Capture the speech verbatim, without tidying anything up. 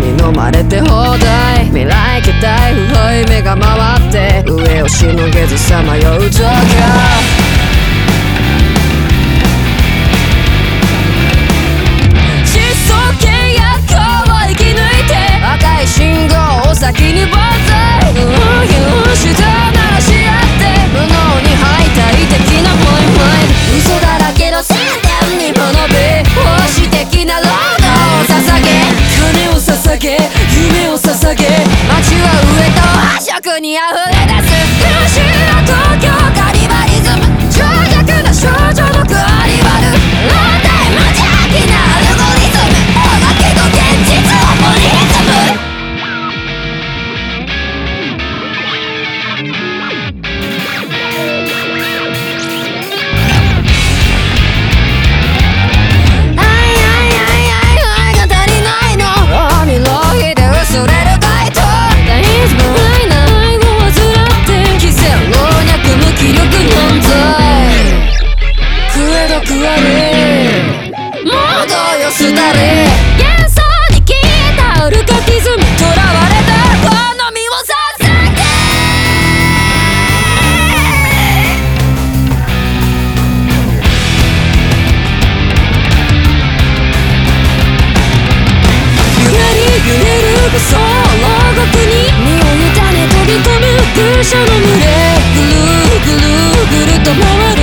に飲まれて放題、未来形態不本意目が回って上をしのげずさまよう状況。信号を先に万歳、うん、舌鳴らし合って無能に敗退的なポイント、嘘だらけの宣伝に学べ奉仕的な労働を捧げ、金を捧げ夢を捧げ、街は上と和食に溢れ出す苦しいな東京カリバリズム、長尺な少女のクアリバル、ロータイ無邪気なアルゴリズム、だけど現実はポリズム。幻想に消えたウルカティズム、囚われた好みを捧げ、揺れる揺れる武装牢獄に身を委ね飛び込む空車の群れ、ぐるぐるぐると回る